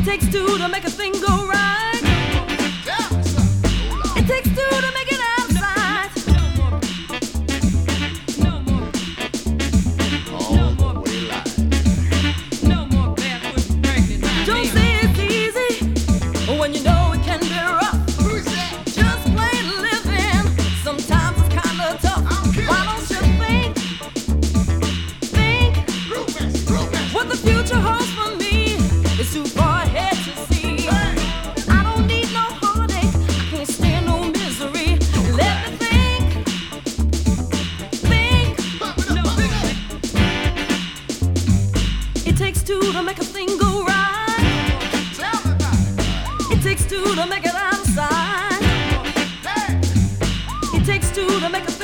takes two to make a thing go right. It takes two to make it outside. No more. No more barefoot pregnant. Don't say it's easy when you know it can be rough. Just plain living, sometimes it's kinda tough. Why don't you think what the future holds for me is too far ahead to see. I don't need no heartache, I can't stand no misery. Let me think. It takes two to make a thing go right. It takes two to make it outside. It takes two to make a